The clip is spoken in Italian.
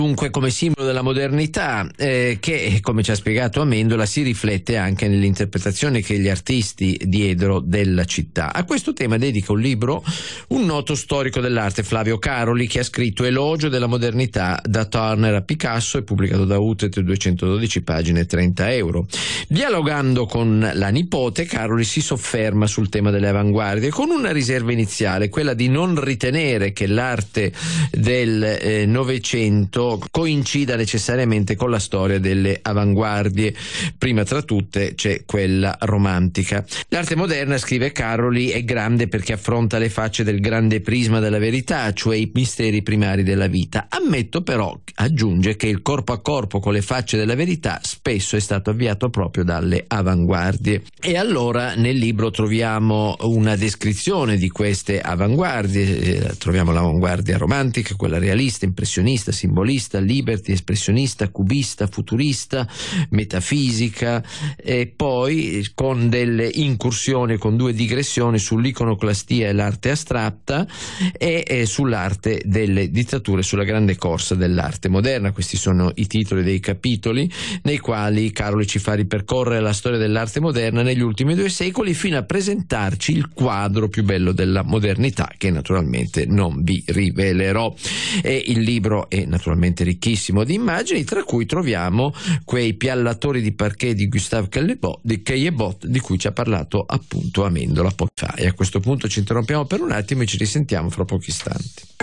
Dunque, come simbolo della modernità, che, come ci ha spiegato Amendola, si riflette anche nell'interpretazione che gli artisti diedero della città. A questo tema dedica un libro un noto storico dell'arte, Flavio Caroli, che ha scritto Elogio della modernità da Turner a Picasso e pubblicato da Utet, 212 pagine, 30 euro. Dialogando con la nipote, Caroli si sofferma sul tema delle avanguardie con una riserva iniziale, quella di non ritenere che l'arte del Novecento coincida necessariamente con la storia delle avanguardie. Prima tra tutte c'è quella romantica. L'arte moderna, scrive Caroli, è grande perché affronta le facce del grande prisma della verità, cioè i misteri primari della vita. Ammetto però, aggiunge, che il corpo a corpo con le facce della verità spesso è stato avviato proprio dalle avanguardie. E allora nel libro troviamo una descrizione di queste avanguardie. Troviamo l'avanguardia romantica, quella realista, impressionista, simbolista, liberty, espressionista, cubista, futurista, metafisica, e poi con delle incursioni, con due digressioni sull'iconoclastia e l'arte astratta e sull'arte delle dittature, sulla grande corsa dell'arte moderna. Questi sono i titoli dei capitoli nei quali Caroli ci fa ripercorrere la storia dell'arte moderna negli ultimi 2 secoli fino a presentarci il quadro più bello della modernità, che naturalmente non vi rivelerò. E il libro è naturalmente ricchissimo di immagini, tra cui troviamo quei piallatori di parquet di Gustave Caillebotte di cui ci ha parlato appunto Amendola poco fa. E a questo punto ci interrompiamo per un attimo e ci risentiamo fra pochi istanti.